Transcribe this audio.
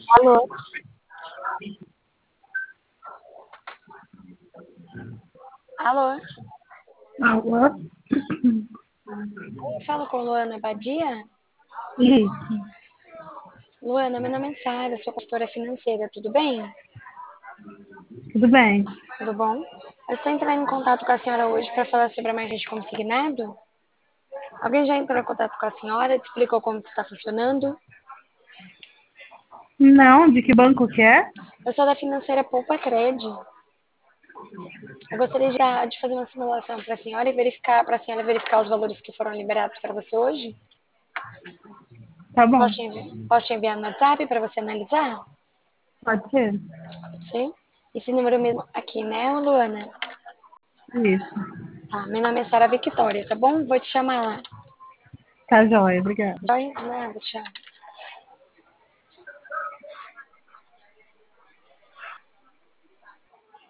Alô? Alô? Alô? Eu falo com Luana Badia? Isso, Luana, meu nome é Sara, sou consultora financeira, tudo bem? tudo bem. Tudo bom? Eu estou entrando em contato com a senhora hoje para falar sobre a margem de consignado. Alguém já entrou em contato com a senhora, te explicou como que está funcionando? Não, de que banco que é? Eu sou da financeira Poupa Cred. Eu gostaria de fazer uma simulação para a senhora e verificar, para a senhora verificar os valores que foram liberados para você hoje. Tá bom, Posso te enviar no WhatsApp para você analisar? pode ser. Sim? Esse número mesmo aqui, né, Luana? Isso. Tá, meu nome é Sara Victoria, tá bom? Vou te chamar lá. Tá joia, obrigada. Vai? Nada, tchau.